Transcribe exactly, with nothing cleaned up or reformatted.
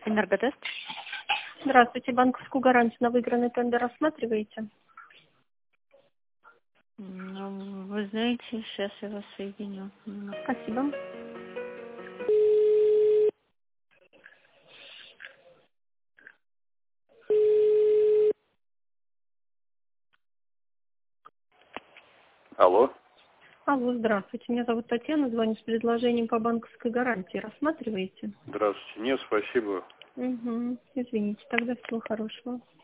Энерготест. Здравствуйте. Банковскую гарантию на выигранный тендер рассматриваете? Ну, вы знаете, сейчас я вас соединю. Спасибо. Алло. Алло, здравствуйте. Меня зовут Татьяна. Звоню с предложением по банковской гарантии. Рассматриваете? Здравствуйте. Нет, спасибо. Угу. Извините. Тогда всего хорошего.